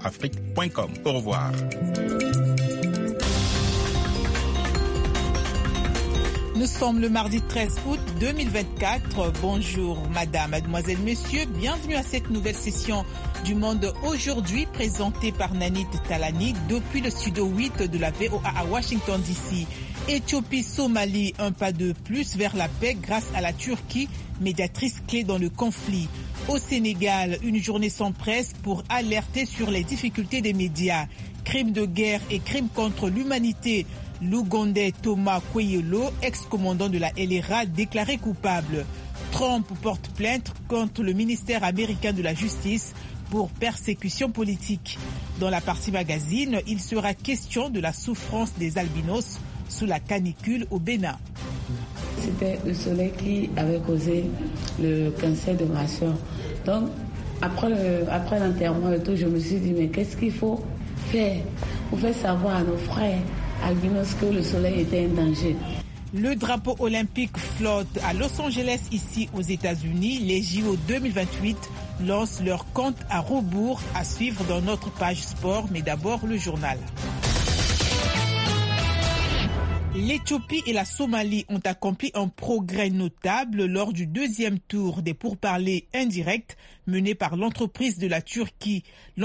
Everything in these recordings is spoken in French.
centrafrique.com. Au revoir. Nous sommes le mardi 13 août 2024. Bonjour madame, mademoiselle, messieurs. Bienvenue à cette nouvelle session du Monde aujourd'hui présentée par Nanit Talani depuis le studio 8 de la VOA à Washington DC. Éthiopie-Somalie, un pas de plus vers la paix grâce à la Turquie, médiatrice clé dans le conflit. Au Sénégal, une journée sans presse pour alerter sur les difficultés des médias. Crimes de guerre et crimes contre l'humanité. L'Ougandais Thomas Kweyelo, ex-commandant de la LRA, déclaré coupable. Trump porte plainte contre le ministère américain de la Justice pour persécution politique. Dans la partie magazine, il sera question de la souffrance des albinos sous la canicule au Bénin. C'était le soleil qui avait causé le cancer de ma soeur. Donc, après l'enterrement et tout, je me suis dit, mais qu'est-ce qu'il faut faire pour faire savoir à nos frères albinos que le soleil était un danger. Le drapeau olympique flotte à Los Angeles, ici aux États-Unis. Les JO 2028 lancent leur compte à rebours à suivre dans notre page sport, mais d'abord le journal. L'Éthiopie et la Somalie ont accompli un progrès notable lors du deuxième tour des pourparlers indirects menés par l'entremise de la Turquie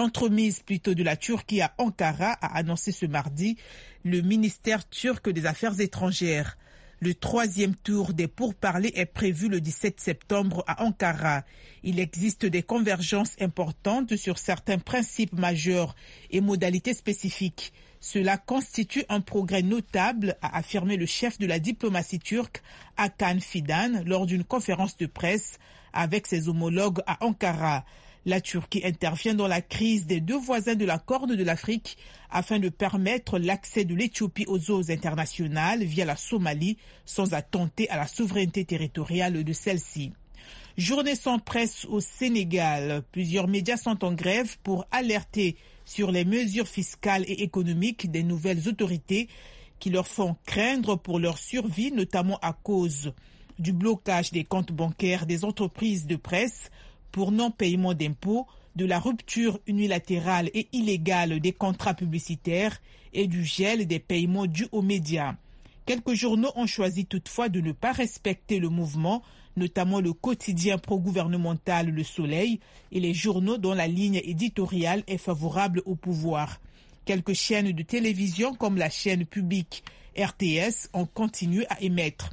à Ankara, a annoncé ce mardi le ministère turc des Affaires étrangères. Le troisième tour des pourparlers est prévu le 17 septembre à Ankara. Il existe des convergences importantes sur certains principes majeurs et modalités spécifiques. Cela constitue un progrès notable, a affirmé le chef de la diplomatie turque, Hakan Fidan, lors d'une conférence de presse avec ses homologues à Ankara. La Turquie intervient dans la crise des deux voisins de la Corne de l'Afrique afin de permettre l'accès de l'Éthiopie aux eaux internationales via la Somalie sans attenter à la souveraineté territoriale de celle-ci. Journée sans presse au Sénégal. Plusieurs médias sont en grève pour alerter sur les mesures fiscales et économiques des nouvelles autorités qui leur font craindre pour leur survie, notamment à cause du blocage des comptes bancaires des entreprises de presse pour non-paiement d'impôts, de la rupture unilatérale et illégale des contrats publicitaires et du gel des paiements dus aux médias. Quelques journaux ont choisi toutefois de ne pas respecter le mouvement, notamment le quotidien pro-gouvernemental Le Soleil et les journaux dont la ligne éditoriale est favorable au pouvoir. Quelques chaînes de télévision comme la chaîne publique RTS ont continué à émettre.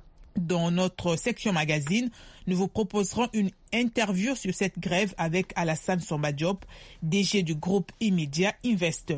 Dans notre section magazine, nous vous proposerons une interview sur cette grève avec Alassane Samba Diop, DG du groupe Immedia Invest.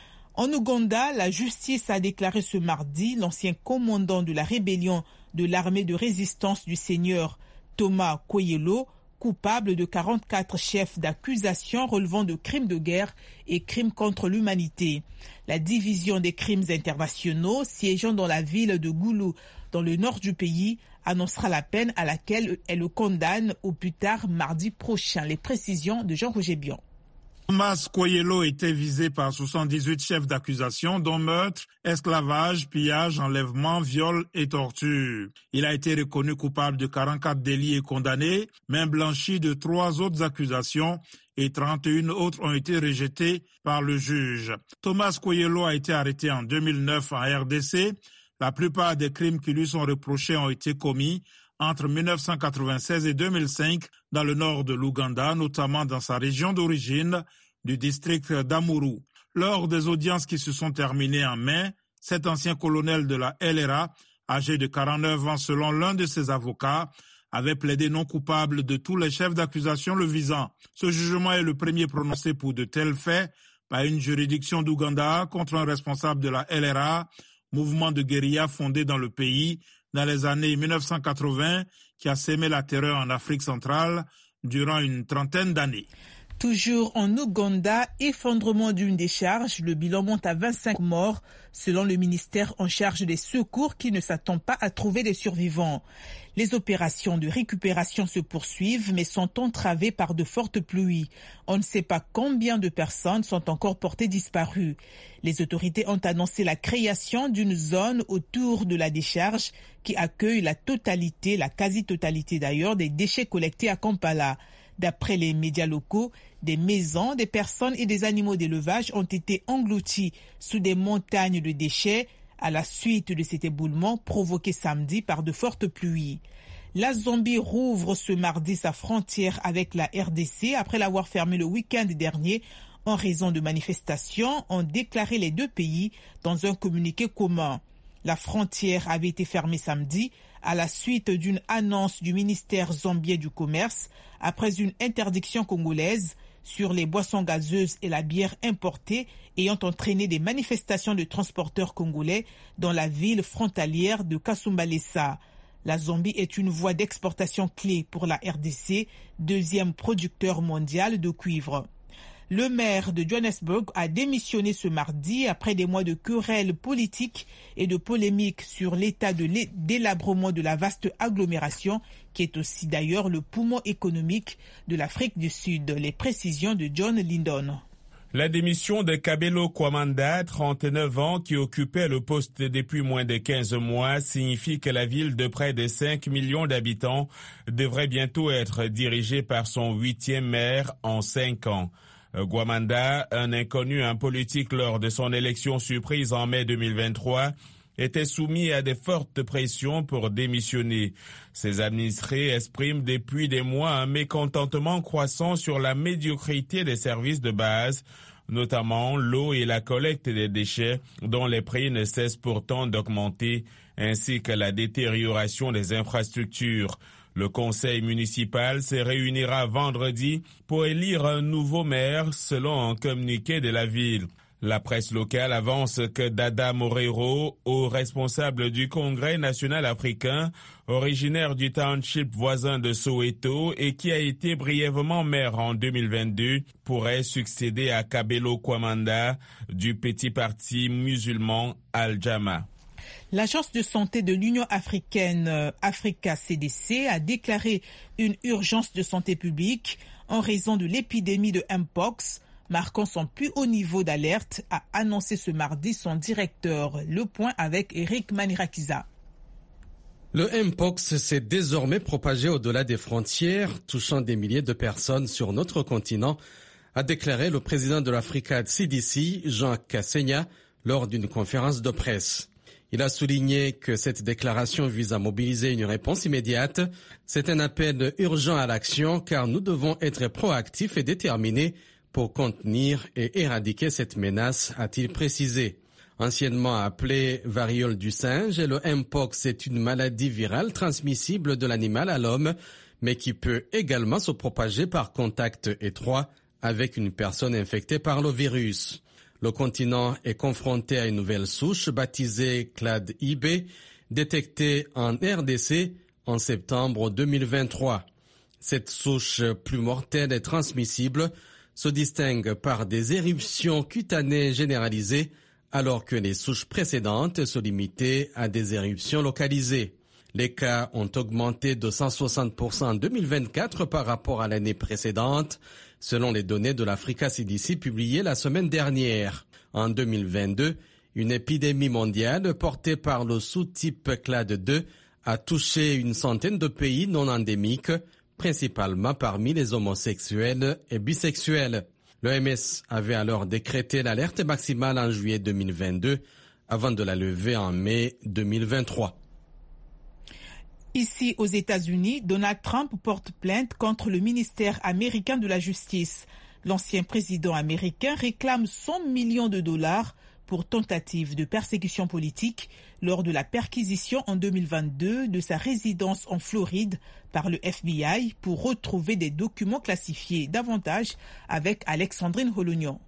En Ouganda, la justice a déclaré ce mardi l'ancien commandant de la rébellion de l'armée de résistance du Seigneur, Thomas Kweyelo, coupable de 44 chefs d'accusation relevant de crimes de guerre et crimes contre l'humanité. La division des crimes internationaux, siégeant dans la ville de Goulou, dans le nord du pays, annoncera la peine à laquelle elle le condamne au plus tard mardi prochain. Les précisions de Jean-Roger Bion. Thomas Kweyelo était visé par 78 chefs d'accusation, dont meurtre, esclavage, pillage, enlèvement, viol et torture. Il a été reconnu coupable de 44 délits et condamné, mais blanchi de 3 autres accusations et 31 autres ont été rejetées par le juge. Thomas Kweyelo a été arrêté en 2009 en RDC. La plupart des crimes qui lui sont reprochés ont été commis entre 1996 et 2005 dans le nord de l'Ouganda, notamment dans sa région d'origine du district d'Amuru. Lors des audiences qui se sont terminées en mai, cet ancien colonel de la LRA, âgé de 49 ans selon l'un de ses avocats, avait plaidé non coupable de tous les chefs d'accusation le visant. Ce jugement est le premier prononcé pour de tels faits par une juridiction d'Ouganda contre un responsable de la LRA, mouvement de guérilla fondé dans le pays dans les années 1980 qui a sémé la terreur en Afrique centrale durant une trentaine d'années. Toujours en Ouganda, effondrement d'une décharge, le bilan monte à 25 morts, selon le ministère en charge des secours qui ne s'attend pas à trouver des survivants. Les opérations de récupération se poursuivent mais sont entravées par de fortes pluies. On ne sait pas combien de personnes sont encore portées disparues. Les autorités ont annoncé la création d'une zone autour de la décharge qui accueille la quasi-totalité d'ailleurs, des déchets collectés à Kampala. D'après les médias locaux, Des maisons, des personnes et des animaux d'élevage ont été engloutis sous des montagnes de déchets à la suite de cet éboulement provoqué samedi par de fortes pluies. La Zambie rouvre ce mardi sa frontière avec la RDC après l'avoir fermée le week-end dernier en raison de manifestations, ont déclaré les deux pays dans un communiqué commun. La frontière avait été fermée samedi à la suite d'une annonce du ministère zambien du Commerce après une interdiction congolaise sur les boissons gazeuses et la bière importée ayant entraîné des manifestations de transporteurs congolais dans la ville frontalière de Kasumbalesa. La Zambie est une voie d'exportation clé pour la RDC, deuxième producteur mondial de cuivre. Le maire de Johannesburg a démissionné ce mardi après des mois de querelles politiques et de polémiques sur l'état de délabrement de la vaste agglomération qui est aussi d'ailleurs le poumon économique de l'Afrique du Sud. Les précisions de John Lindon. La démission de Kabelo Kwamanda, 39 ans, qui occupait le poste depuis moins de 15 mois, signifie que la ville de près de 5 millions d'habitants devrait bientôt être dirigée par son 8e maire en 5 ans. Kwamanda, un inconnu en politique lors de son élection surprise en mai 2023, était soumis à de fortes pressions pour démissionner. Ses administrés expriment depuis des mois un mécontentement croissant sur la médiocrité des services de base, notamment l'eau et la collecte des déchets, dont les prix ne cessent pourtant d'augmenter, ainsi que la détérioration des infrastructures. Le conseil municipal se réunira vendredi pour élire un nouveau maire selon un communiqué de la ville. La presse locale avance que Dada Moreiro, haut responsable du Congrès national africain, originaire du township voisin de Soweto et qui a été brièvement maire en 2022, pourrait succéder à Kabelo Kwamanda du petit parti musulman Al-Jama. L'Agence de santé de l'Union africaine, Africa CDC, a déclaré une urgence de santé publique en raison de l'épidémie de Mpox, marquant son plus haut niveau d'alerte, a annoncé ce mardi son directeur. Le point avec Eric Manirakiza. Le Mpox s'est désormais propagé au-delà des frontières, touchant des milliers de personnes sur notre continent, a déclaré le président de l'Africa CDC, Jean Kassenya, lors d'une conférence de presse. Il a souligné que cette déclaration vise à mobiliser une réponse immédiate. C'est un appel urgent à l'action car nous devons être proactifs et déterminés pour contenir et éradiquer cette menace, a-t-il précisé. Anciennement appelée variole du singe, le Mpox est une maladie virale transmissible de l'animal à l'homme, mais qui peut également se propager par contact étroit avec une personne infectée par le virus. Le continent est confronté à une nouvelle souche baptisée Clade-IB, détectée en RDC en septembre 2023. Cette souche plus mortelle et transmissible se distingue par des éruptions cutanées généralisées, alors que les souches précédentes se limitaient à des éruptions localisées. Les cas ont augmenté de 160% en 2024 par rapport à l'année précédente, selon les données de l'Africa CDC publiées la semaine dernière. En 2022, une épidémie mondiale portée par le sous-type Clade 2 a touché une centaine de pays non endémiques, principalement parmi les homosexuels et bisexuels. L'OMS avait alors décrété l'alerte maximale en juillet 2022, avant de la lever en mai 2023. Ici, aux États-Unis, Donald Trump porte plainte contre le ministère américain de la Justice. L'ancien président américain réclame 100 millions de dollars pour tentative de persécution politique lors de la perquisition en 2022 de sa résidence en Floride par le FBI pour retrouver des documents classifiés. Davantage avec Alexandrine Holognon.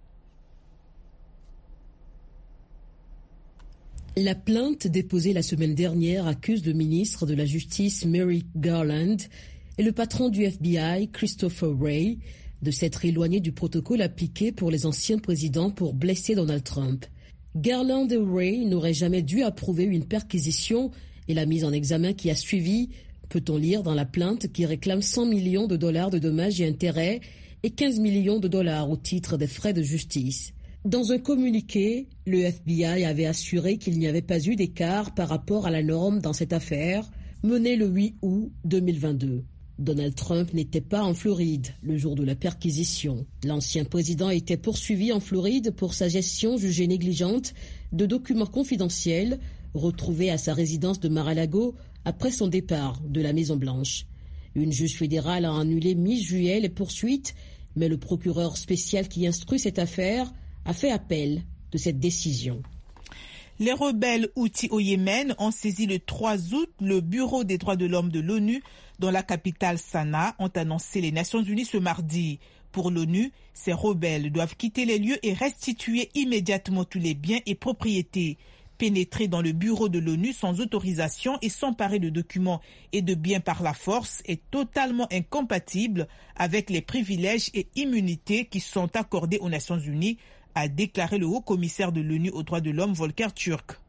La plainte déposée la semaine dernière accuse le ministre de la Justice Merrick Garland et le patron du FBI Christopher Wray de s'être éloignés du protocole appliqué pour les anciens présidents pour blesser Donald Trump. Garland et Wray n'auraient jamais dû approuver une perquisition et la mise en examen qui a suivi, peut-on lire dans la plainte qui réclame 100 millions de dollars de dommages et intérêts et 15 millions de dollars au titre des frais de justice. Dans un communiqué, le FBI avait assuré qu'il n'y avait pas eu d'écart par rapport à la norme dans cette affaire, menée le 8 août 2022. Donald Trump n'était pas en Floride le jour de la perquisition. L'ancien président était poursuivi en Floride pour sa gestion jugée négligente de documents confidentiels retrouvés à sa résidence de Mar-a-Lago après son départ de la Maison-Blanche. Une juge fédérale a annulé mi-juillet les poursuites, mais le procureur spécial qui instruit cette affaire a fait appel de cette décision. Les rebelles Houthis au Yémen ont saisi le 3 août le Bureau des droits de l'homme de l'ONU dans la capitale Sanaa, ont annoncé les Nations Unies ce mardi. Pour l'ONU, ces rebelles doivent quitter les lieux et restituer immédiatement tous les biens et propriétés. Pénétrer dans le bureau de l'ONU sans autorisation et s'emparer de documents et de biens par la force est totalement incompatible avec les privilèges et immunités qui sont accordés aux Nations Unies, a déclaré le haut commissaire de l'ONU aux droits de l'homme Volker Türk.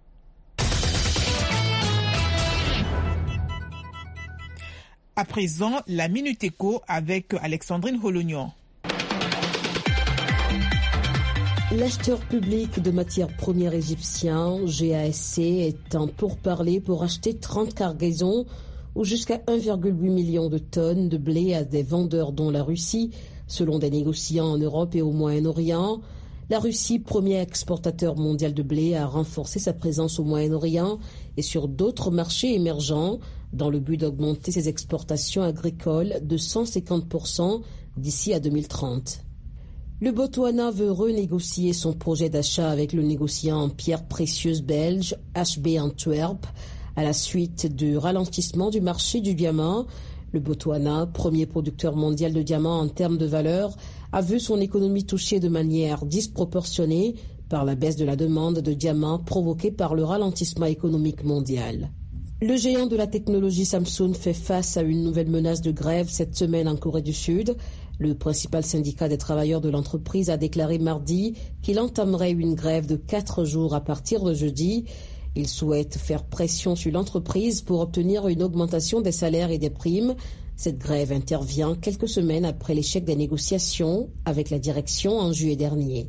À présent, la Minute Éco avec Alexandrine Holognan. L'acheteur public de matières premières égyptien, GASC, est en pourparlers pour acheter 30 cargaisons ou jusqu'à 1,8 million de tonnes de blé à des vendeurs dont la Russie, selon des négociants en Europe et au Moyen-Orient. La Russie, premier exportateur mondial de blé, a renforcé sa présence au Moyen-Orient et sur d'autres marchés émergents dans le but d'augmenter ses exportations agricoles de 150% d'ici à 2030. Le Botswana veut renégocier son projet d'achat avec le négociant en pierres précieuses belge HB Antwerp à la suite du ralentissement du marché du diamant. Le Botswana, premier producteur mondial de diamants en termes de valeur, a vu son économie touchée de manière disproportionnée par la baisse de la demande de diamants provoquée par le ralentissement économique mondial. Le géant de la technologie Samsung fait face à une nouvelle menace de grève cette semaine en Corée du Sud. Le principal syndicat des travailleurs de l'entreprise a déclaré mardi qu'il entamerait une grève de 4 jours à partir de jeudi. Il souhaite faire pression sur l'entreprise pour obtenir une augmentation des salaires et des primes. Cette grève intervient quelques semaines après l'échec des négociations avec la direction en juillet dernier.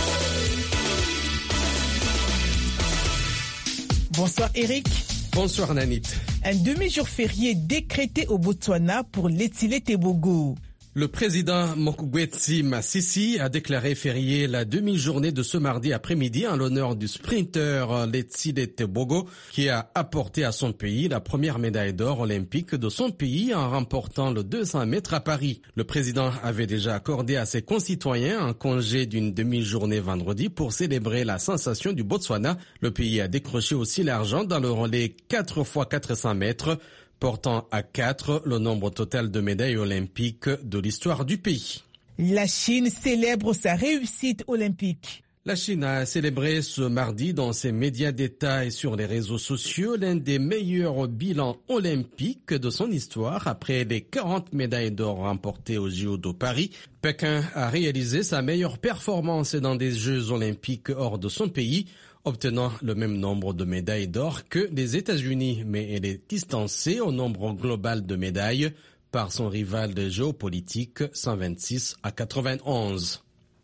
Bonsoir Eric. Bonsoir Nanit. Un demi-jour férié décrété au Botswana pour Letsile Tebogo. Le président Mokgweetsi Masisi a déclaré férié la demi-journée de ce mardi après-midi en l'honneur du sprinter Letsile Tebogo qui a apporté à son pays la première médaille d'or olympique de son pays en remportant le 200 mètres à Paris. Le président avait déjà accordé à ses concitoyens un congé d'une demi-journée vendredi pour célébrer la sensation du Botswana. Le pays a décroché aussi l'argent dans le relais 4x400 mètres. Portant à 4 le nombre total de médailles olympiques de l'histoire du pays. La Chine célèbre sa réussite olympique. La Chine a célébré ce mardi dans ses médias d'État et sur les réseaux sociaux l'un des meilleurs bilans olympiques de son histoire après les 40 médailles d'or remportées aux JO de Paris. Pékin a réalisé sa meilleure performance dans des Jeux olympiques hors de son pays, obtenant le même nombre de médailles d'or que les États-Unis, mais elle est distancée au nombre global de médailles par son rival géopolitique 126 à 91.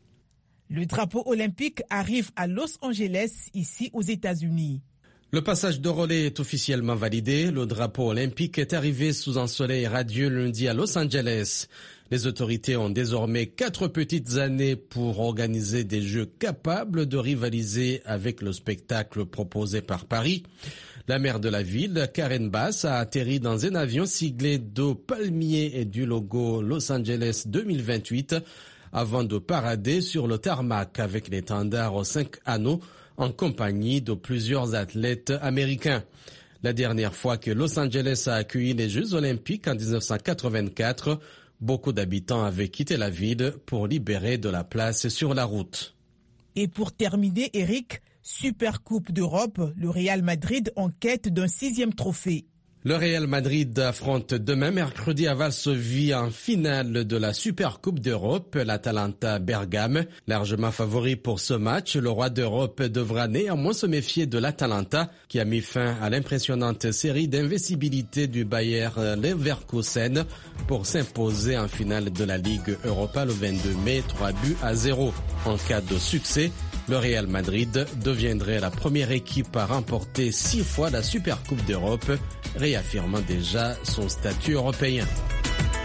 Le drapeau olympique arrive à Los Angeles, ici aux États-Unis. Le passage de relais est officiellement validé. Le drapeau olympique est arrivé sous un soleil radieux lundi à Los Angeles. Les autorités ont désormais 4 petites années pour organiser des jeux capables de rivaliser avec le spectacle proposé par Paris. La maire de la ville, Karen Bass, a atterri dans un avion siglé de palmiers et du logo Los Angeles 2028 avant de parader sur le tarmac avec l'étendard aux 5 anneaux en compagnie de plusieurs athlètes américains. La dernière fois que Los Angeles a accueilli les Jeux olympiques en 1984, beaucoup d'habitants avaient quitté la ville pour libérer de la place sur la route. Et pour terminer, Eric, Supercoupe d'Europe, le Real Madrid en quête d'un 6e trophée. Le Real Madrid affronte demain mercredi à Varsovie en finale de la Supercoupe d'Europe, l'Atalanta Bergame. Largement favori pour ce match, le roi d'Europe devra néanmoins se méfier de l'Atalanta qui a mis fin à l'impressionnante série d'invincibilité du Bayer Leverkusen pour s'imposer en finale de la Ligue Europa le 22 mai 3-0. En cas de succès, le Real Madrid deviendrait la première équipe à remporter 6 fois la Supercoupe d'Europe, réaffirmant déjà son statut européen.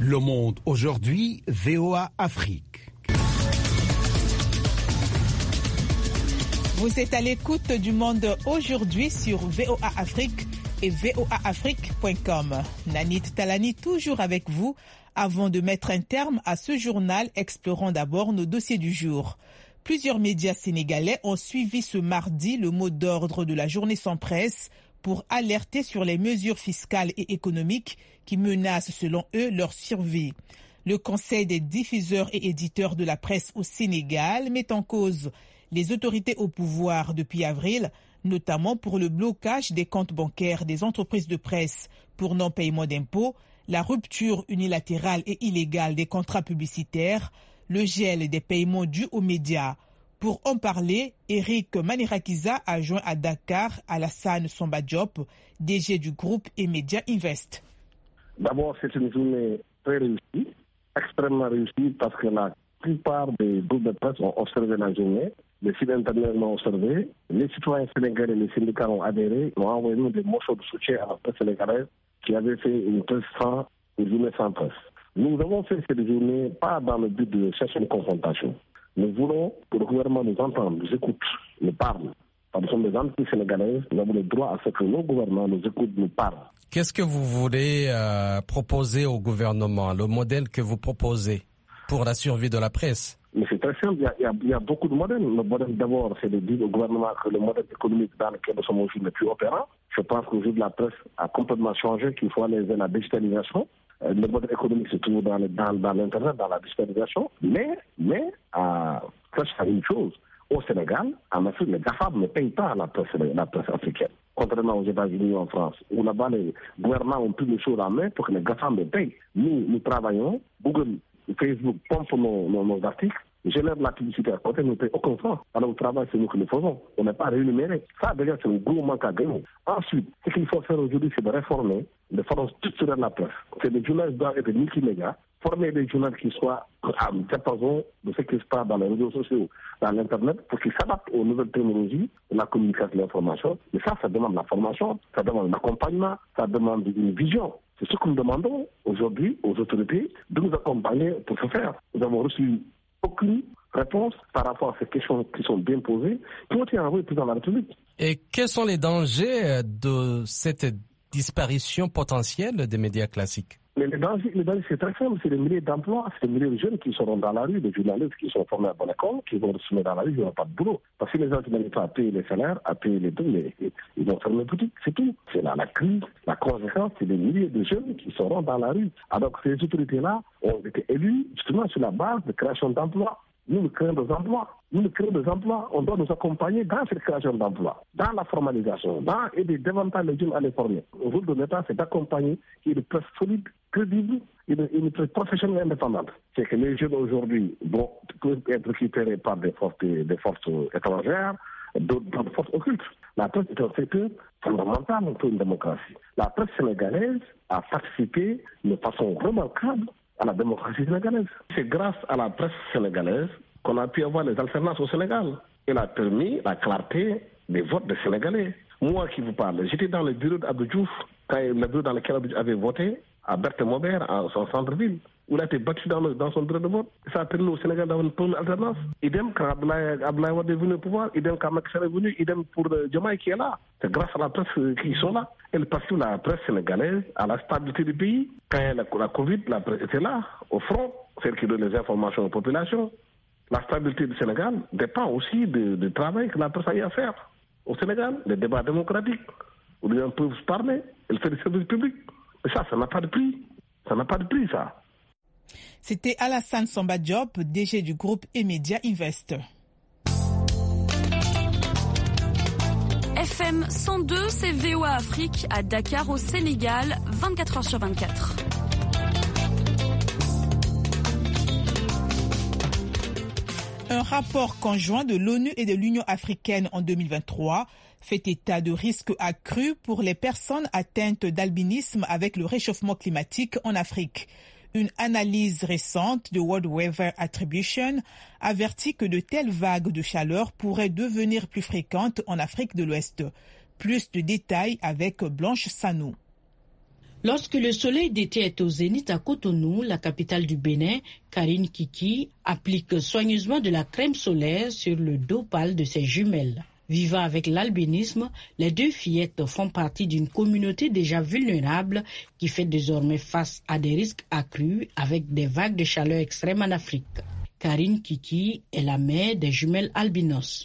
Le Monde aujourd'hui, VOA Afrique. Vous êtes à l'écoute du Monde aujourd'hui sur VOA Afrique et voaafrique.com. Nanit Talani toujours avec vous. Avant de mettre un terme à ce journal, explorons d'abord nos dossiers du jour. Plusieurs médias sénégalais ont suivi ce mardi le mot d'ordre de la journée sans presse pour alerter sur les mesures fiscales et économiques qui menacent selon eux leur survie. Le Conseil des diffuseurs et éditeurs de la presse au Sénégal met en cause les autorités au pouvoir depuis avril, notamment pour le blocage des comptes bancaires des entreprises de presse pour non-paiement d'impôts, la rupture unilatérale et illégale des contrats publicitaires, le gel des paiements dus aux médias. Pour en parler, Eric Manirakiza a joint à Dakar Alassane Samba Diop, DG du groupe Emedia Invest. D'abord, c'est une journée très réussie, extrêmement réussie parce que la plupart des groupes de presse ont observé la journée. Les sites internet l'ont observé, les citoyens sénégalais et les syndicats ont adhéré, ont envoyé nous des morceaux de soutien à la presse sénégalaise qui avait fait une journée sans presse. Nous avons fait cette journée pas dans le but de chercher une confrontation. Nous voulons que le gouvernement nous entende, nous écoute, nous parle. Nous sommes des entités sénégalaises, nous avons le droit à ce que nos gouvernements nous écoutent, nous parlent. Qu'est-ce que vous voulez proposer au gouvernement, le modèle que vous proposez pour la survie de la presse? Mais c'est très simple, il y a beaucoup de modèles. Le modèle d'abord, c'est de dire au gouvernement que le modèle économique dans lequel nous sommes aujourd'hui n'est plus opérant. Je pense qu'aujourd'hui la presse a complètement changé, qu'il faut aller vers la digitalisation. Le modèle économique c'est toujours dans l'internet, dans la digitalisation. Mais ça c'est une chose. Au Sénégal, en Afrique, les GAFAM ne payent pas la presse africaine. Contrairement aux États-Unis ou en France, où là-bas les gouvernements ont pris les choses en main pour que les GAFAM les payent. Nous travaillons, Google, Facebook pompe nos articles, génère de la publicité à côté, nous ne payons aucun franc. Alors le travail, c'est nous qui le faisons. On n'est pas rémunérés. Ça, déjà, c'est un gros manque à gagner. Ensuite, ce qu'il faut faire aujourd'hui, c'est de réformer de façon structurelle la presse. C'est des journalistes doivent être multimédia, former des journalistes qui soient à diapason de ce qui se passe dans les réseaux sociaux, dans l'Internet, pour qu'ils s'adaptent aux nouvelles technologies, la communication et l'information. Mais ça demande la formation, ça demande l'accompagnement, ça demande une vision. C'est ce que nous demandons aujourd'hui aux autorités de nous accompagner pour ce faire. Nous avons reçu aucune réponse par rapport à ces questions qui sont bien posées, qui ont été envoyées au président de la République. Et quels sont les dangers de cette disparition potentielle des médias classiques? Mais les dangers, c'est très simple. C'est des milliers d'emplois, c'est des milliers de jeunes qui seront dans la rue, des journalistes qui sont formés à bonne école, qui vont se mettre dans la rue, ils n'auront pas de boulot. Parce que les gens qui n'arrivent pas à payer les salaires, à payer les trucs, ils vont fermer les boutiques, c'est tout. C'est là la crise, la conséquence, c'est des milliers de jeunes qui seront dans la rue. Alors que ces autorités-là ont été élues justement sur la base de création d'emplois. Nous créons des emplois. On doit nous accompagner dans cette création d'emplois, dans la formalisation, dans aider davantage les jeunes à les former. Le rôle de l'État, c'est d'accompagner une presse solide, crédible, une presse professionnelle et indépendante. C'est que les jeunes aujourd'hui peuvent être récupérés par des forces étrangères, d'autres forces occultes. La presse est un secteur fondamental pour une démocratie. La presse sénégalaise a participé de façon remarquable à la démocratie sénégalaise. C'est grâce à la presse sénégalaise qu'on a pu avoir les alternances au Sénégal. Elle a permis la clarté des votes des Sénégalais. Moi qui vous parle, j'étais dans le bureau d'Abdou Diouf, le bureau dans lequel Abdou avait voté, à Berthe-Maubert, en son centre-ville, où il a été battu dans son bureau de vote. Ça a permis au Sénégal d'avoir une première alternance. Idem quand Abdoulaye Wade est venu au pouvoir, idem quand Macky Sall est venu, idem pour Diomaye qui est là. C'est grâce à la presse qui sont là. Elle participe la presse sénégalaise à la stabilité du pays. Quand il y a la Covid, la presse était là, au front, celle qui donne les informations aux populations. La stabilité du Sénégal dépend aussi du travail que la presse a eu à faire. Au Sénégal, des débats démocratiques, où les gens peuvent se parler, elle fait des services publics. Et ça n'a pas de prix. Ça n'a pas de prix, ça. C'était Alassane Samba Diop, DG du groupe Emedia Invest. FM 102, c'est VOA Afrique à Dakar au Sénégal, 24h sur 24. Un rapport conjoint de l'ONU et de l'Union africaine en 2023 fait état de risques accrus pour les personnes atteintes d'albinisme avec le réchauffement climatique en Afrique. Une analyse récente de World Weather Attribution avertit que de telles vagues de chaleur pourraient devenir plus fréquentes en Afrique de l'Ouest. Plus de détails avec Blanche Sanou. Lorsque le soleil d'été est au zénith à Cotonou, la capitale du Bénin, Karine Kiki applique soigneusement de la crème solaire sur le dos pâle de ses jumelles. Vivant avec l'albinisme, les deux fillettes font partie d'une communauté déjà vulnérable qui fait désormais face à des risques accrus avec des vagues de chaleur extrême en Afrique. Karine Kiki est la mère des jumelles albinos.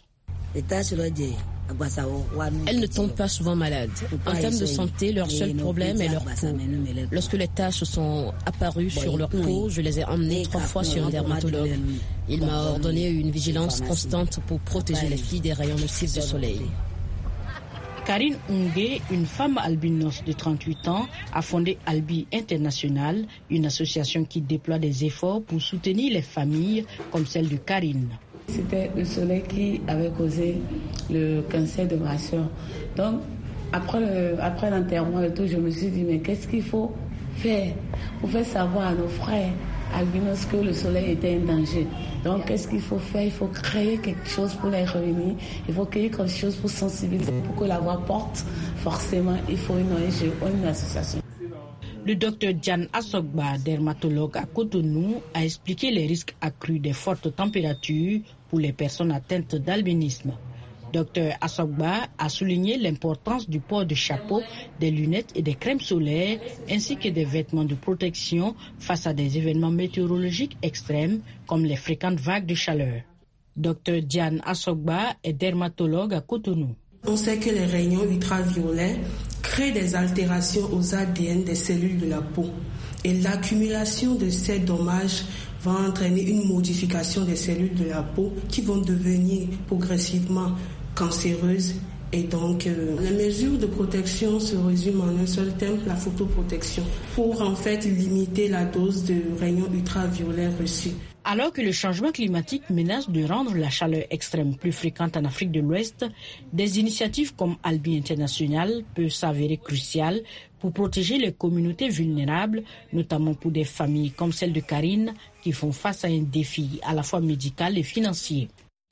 Elles ne tombent pas souvent malades. En termes de santé, leur seul problème est leur peau. Lorsque les taches sont apparues sur leur peau, je les ai emmenées 3 fois chez un dermatologue. Il m'a ordonné une vigilance constante pour protéger les filles des rayons nocifs du soleil. Karine Unge, une femme albinos de 38 ans, a fondé Albi International, une association qui déploie des efforts pour soutenir les familles comme celle de Karine. C'était le soleil qui avait causé le cancer de ma soeur. Donc, après l'enterrement et tout, je me suis dit, mais qu'est-ce qu'il faut faire pour faire savoir à nos frères albinos que le soleil était un danger. Donc, qu'est-ce qu'il faut faire? Il faut créer quelque chose pour les réunir. Il faut créer quelque chose pour sensibiliser, pour que la voix porte. Forcément, il faut une ONG ou une association. Le docteur Diane Assogba, dermatologue à Cotonou, a expliqué les risques accrus des fortes températures pour les personnes atteintes d'albinisme. Dr Assogba a souligné l'importance du port de chapeau, des lunettes et des crèmes solaires, ainsi que des vêtements de protection face à des événements météorologiques extrêmes comme les fréquentes vagues de chaleur. Dr Diane Assogba est dermatologue à Cotonou. On sait que les rayons ultraviolets créent des altérations aux ADN des cellules de la peau. Et l'accumulation de ces dommages va entraîner une modification des cellules de la peau qui vont devenir progressivement cancéreuses. Et donc, les mesures de protection se résument en un seul thème, la photoprotection, pour en fait limiter la dose de rayons ultraviolets reçus. Alors que le changement climatique menace de rendre la chaleur extrême plus fréquente en Afrique de l'Ouest, des initiatives comme Albi International peuvent s'avérer cruciales pour protéger les communautés vulnérables, notamment pour des familles comme celle de Karine, qui font face à un défi à la fois médical et financier.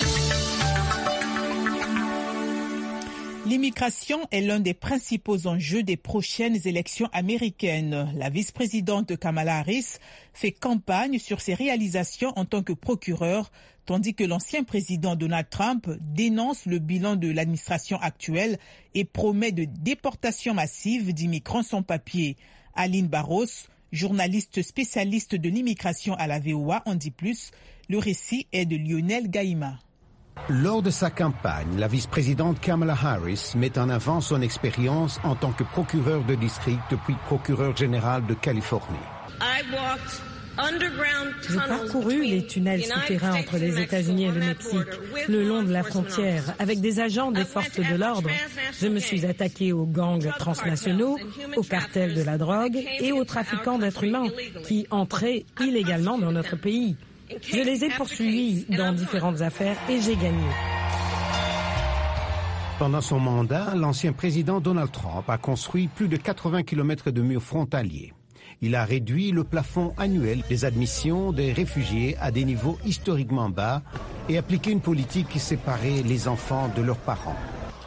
L'immigration est l'un des principaux enjeux des prochaines élections américaines. La vice-présidente Kamala Harris fait campagne sur ses réalisations en tant que procureur, tandis que l'ancien président Donald Trump dénonce le bilan de l'administration actuelle et promet de déportation massive d'immigrants sans papier. Aline Barros, journaliste spécialiste de l'immigration à la VOA, en dit plus. Le récit est de Lionel Gaïma. Lors de sa campagne, la vice-présidente Kamala Harris met en avant son expérience en tant que procureur de district puis procureur général de Californie. J'ai parcouru les tunnels souterrains entre les États-Unis et le Mexique, le long de la frontière, avec des agents des forces de l'ordre. Je me suis attaqué aux gangs transnationaux, aux cartels de la drogue et aux trafiquants d'êtres humains qui entraient illégalement dans notre pays. Je les ai poursuivis dans différentes affaires et j'ai gagné. Pendant son mandat, l'ancien président Donald Trump a construit plus de 80 km de murs frontaliers. Il a réduit le plafond annuel des admissions des réfugiés à des niveaux historiquement bas et appliqué une politique qui séparait les enfants de leurs parents.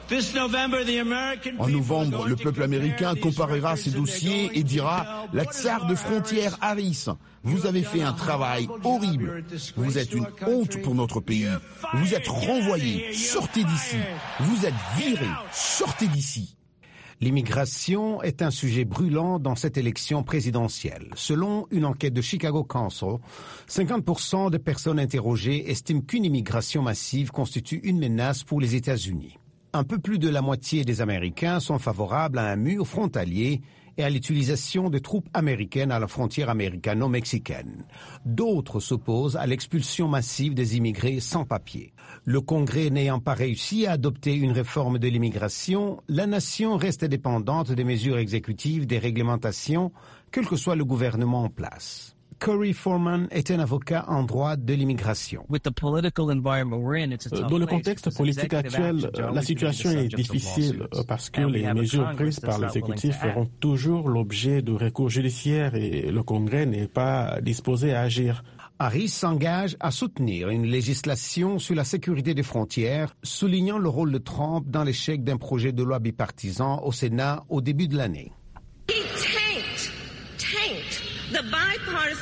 En novembre, le peuple américain comparera ces dossiers et dira « La tsar de frontière Harris, vous avez fait un travail horrible. Vous êtes une honte pour notre pays. Vous êtes renvoyés. Sortez d'ici. Vous êtes virés. Sortez d'ici. » L'immigration est un sujet brûlant dans cette élection présidentielle. Selon une enquête de Chicago Council, 50% des personnes interrogées estiment qu'une immigration massive constitue une menace pour les États-Unis. Un peu plus de la moitié des Américains sont favorables à un mur frontalier et à l'utilisation de troupes américaines à la frontière américano-mexicaine. D'autres s'opposent à l'expulsion massive des immigrés sans papier. Le Congrès n'ayant pas réussi à adopter une réforme de l'immigration, la nation reste dépendante des mesures exécutives, des réglementations, quel que soit le gouvernement en place. Corey Foreman est un avocat en droit de l'immigration. Dans le contexte politique actuel, la situation est difficile parce que les mesures prises par l'exécutif feront toujours l'objet de recours judiciaires et le Congrès n'est pas disposé à agir. Harris s'engage à soutenir une législation sur la sécurité des frontières, soulignant le rôle de Trump dans l'échec d'un projet de loi bipartisan au Sénat au début de l'année.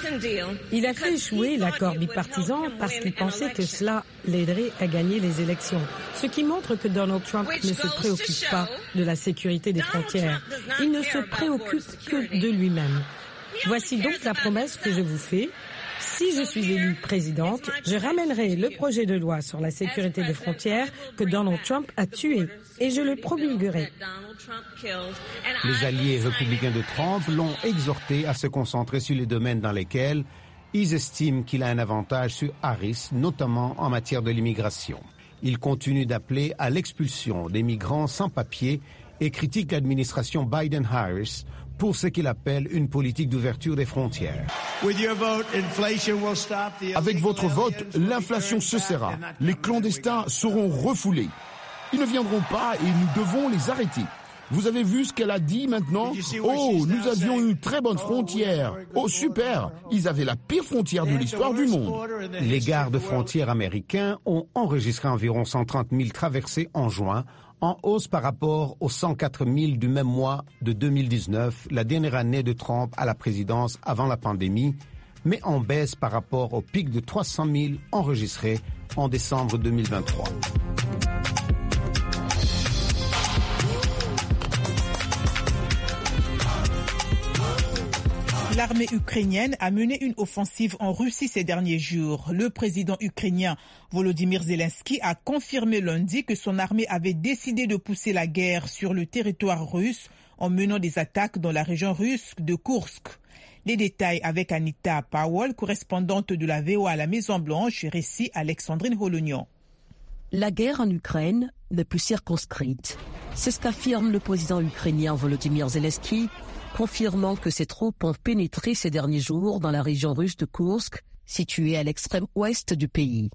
Il a fait échouer l'accord bipartisan parce qu'il pensait que cela l'aiderait à gagner les élections. Ce qui montre que Donald Trump ne se préoccupe pas de la sécurité des frontières. Il ne se préoccupe que de lui-même. Voici donc la promesse que je vous fais. Si je suis élue présidente, je ramènerai le projet de loi sur la sécurité des frontières que Donald Trump a tué et je le promulguerai. Les alliés républicains de Trump l'ont exhorté à se concentrer sur les domaines dans lesquels ils estiment qu'il a un avantage sur Harris, notamment en matière de l'immigration. Il continue d'appeler à l'expulsion des migrants sans papier et critique l'administration Biden-Harris pour ce qu'il appelle une politique d'ouverture des frontières. Avec votre vote, l'inflation cessera. Les clandestins seront refoulés. Ils ne viendront pas et nous devons les arrêter. Vous avez vu ce qu'elle a dit maintenant? Oh, nous avions une très bonne frontière. Oh, super! Ils avaient la pire frontière de l'histoire du monde. Les gardes-frontières américains ont enregistré environ 130 000 traversées en juin, en hausse par rapport aux 104 000 du même mois de 2019, la dernière année de Trump à la présidence avant la pandémie, mais en baisse par rapport au pic de 300 000 enregistrés en décembre 2023. L'armée ukrainienne a mené une offensive en Russie ces derniers jours. Le président ukrainien Volodymyr Zelensky a confirmé lundi que son armée avait décidé de pousser la guerre sur le territoire russe en menant des attaques dans la région russe de Koursk. Les détails avec Anita Powell, correspondante de la VOA à la Maison-Blanche, récit Alexandrine Holognan. La guerre en Ukraine n'est plus circonscrite. C'est ce qu'affirme le président ukrainien Volodymyr Zelensky, confirmant que ses troupes ont pénétré ces derniers jours dans la région russe de Koursk, située à l'extrême ouest du pays.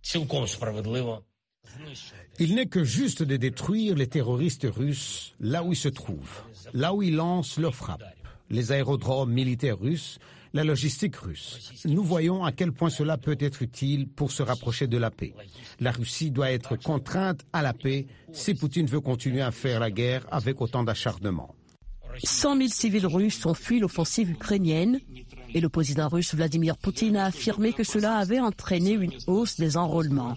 Il n'est que juste de détruire les terroristes russes là où ils se trouvent, là où ils lancent leurs frappes, les aérodromes militaires russes, la logistique russe. Nous voyons à quel point cela peut être utile pour se rapprocher de la paix. La Russie doit être contrainte à la paix si Poutine veut continuer à faire la guerre avec autant d'acharnement. 100 000 civils russes ont fui l'offensive ukrainienne et le président russe Vladimir Poutine a affirmé que cela avait entraîné une hausse des enrôlements.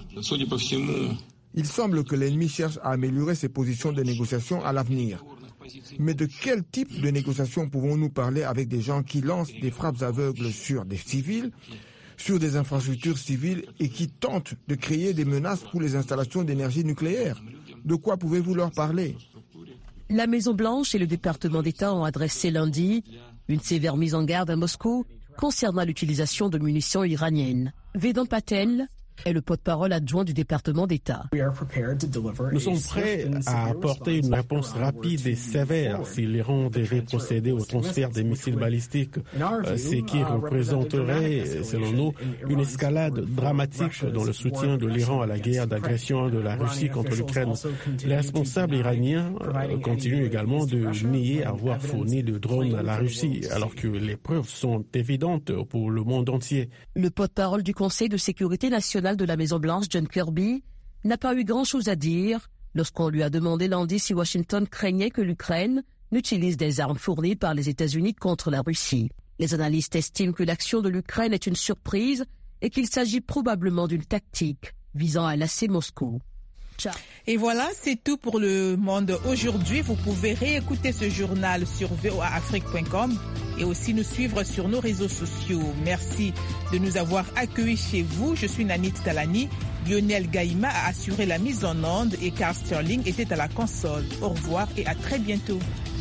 Il semble que l'ennemi cherche à améliorer ses positions de négociation à l'avenir. Mais de quel type de négociation pouvons-nous parler avec des gens qui lancent des frappes aveugles sur des civils, sur des infrastructures civiles et qui tentent de créer des menaces pour les installations d'énergie nucléaire? De quoi pouvez-vous leur parler? La Maison-Blanche et le département d'État ont adressé lundi une sévère mise en garde à Moscou concernant l'utilisation de munitions iraniennes. Vedant Patel est le porte-parole adjoint du département d'État. Nous sommes prêts à apporter une réponse rapide et sévère si l'Iran devait procéder au transfert des missiles balistiques, ce qui représenterait, selon nous, une escalade dramatique dans le soutien de l'Iran à la guerre d'agression de la Russie contre l'Ukraine. Les responsables iraniens continuent également de nier avoir fourni de drones à la Russie, alors que les preuves sont évidentes pour le monde entier. Le porte-parole du Conseil de sécurité nationale de la Maison-Blanche, John Kirby, n'a pas eu grand-chose à dire lorsqu'on lui a demandé lundi si Washington craignait que l'Ukraine n'utilise des armes fournies par les États-Unis contre la Russie. Les analystes estiment que l'action de l'Ukraine est une surprise et qu'il s'agit probablement d'une tactique visant à lasser Moscou. Ciao. Et voilà, c'est tout pour le monde aujourd'hui. Vous pouvez réécouter ce journal sur voaafrique.com et aussi nous suivre sur nos réseaux sociaux. Merci de nous avoir accueillis chez vous. Je suis Nanit Talani. Lionel Gaïma a assuré la mise en onde et Carl Sterling était à la console. Au revoir et à très bientôt.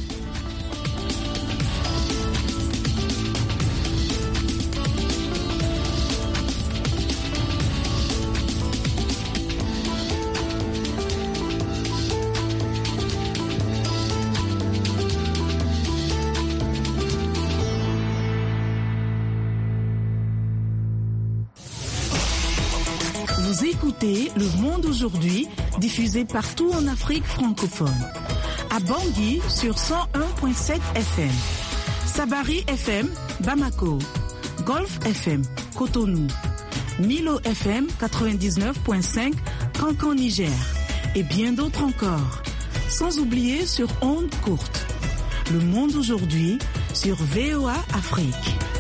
Vous écoutez Le Monde aujourd'hui, diffusé partout en Afrique francophone. À Bangui sur 101.7 FM. Sabari FM, Bamako. Golf FM, Cotonou. Milo FM 99.5, Cancan, Niger. Et bien d'autres encore. Sans oublier sur ondes courtes. Le Monde aujourd'hui sur VOA Afrique.